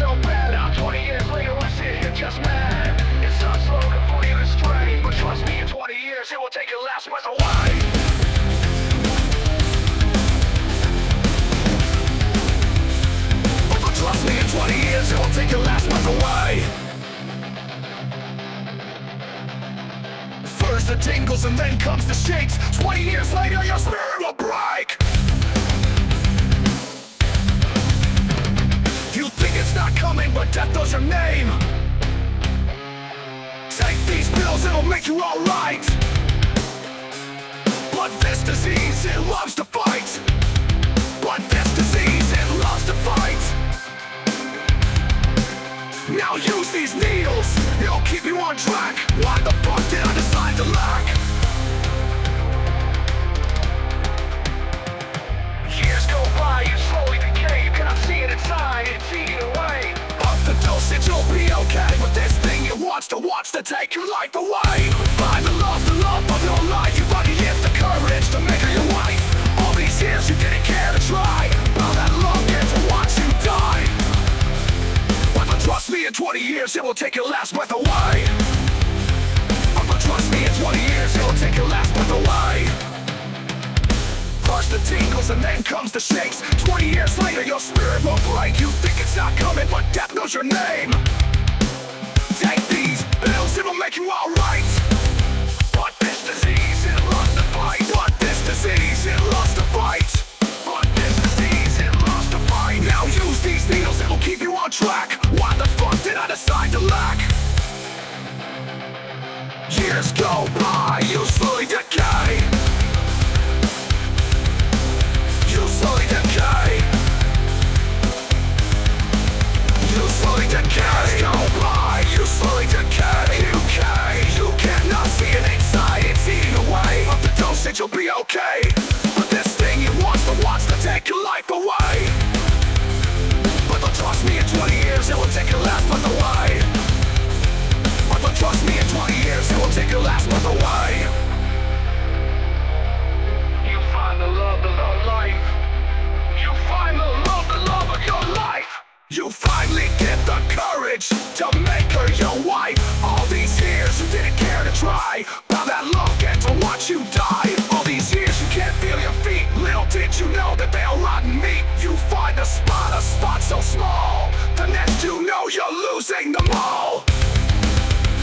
so bad. Now 20 years later I sit here just mad. It's a slogan for you to stray, but trust me, in 20 years it will take your last breath away. But trust me, in 20 years it will take your last breath away. First the tingles and then comes the shakes. 20 years later your spirit will break. You think it's not coming, but death knows your name. Take these pills, it'll make you alright. But this disease, it loves to fight. But this disease, it loves to fight. Now use these needles, it'll keep you on track. Why the fuck did I decide to lack? Years go by, you slowly decay. You cannot see it inside, it's eating away. Up the dosage, you'll be okay. But this thing it wants to take your life away. Find the love of your life. You've already hit the courage to make her your wife. All these years you didn't care to try. Now that love gets to watch you die. But trust me, in 20 years it will take your last breath away. But trust me, in 20 years it will take your last breath away. First the tingles and then comes the shakes. 20 years later your spirit will break. You think it's not coming, but death knows your name. Take these pills, it'll make you alright. But this disease, it loves to fight. But this disease, it loves to fight. But this disease, it loves to fight. Now use these needles, it'll keep you on track. Why the fuck did I decide to lack? Years go by, you slowly decay. You slowly decay. You slowly decay. Years go by, you slowly decay. You cannot see it inside, it's eating away. Up the dosage, you'll be okay. But this thing it wants to take your life away. But don't trust me, in 20 years it will take your last breath away. But don't trust me, in 20 years it will take your last breath away. You find the love of your life. You find the love of your life. You finally get the courage to make her your wife. All these years you didn't care to try. Now that love gets to watch you die. All these years you can't feel your feet. Little did you know that they're rotten meat. You find a spot so small. The next you know you're losing them all.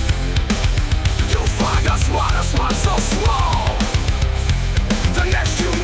You find a spot so small. The next you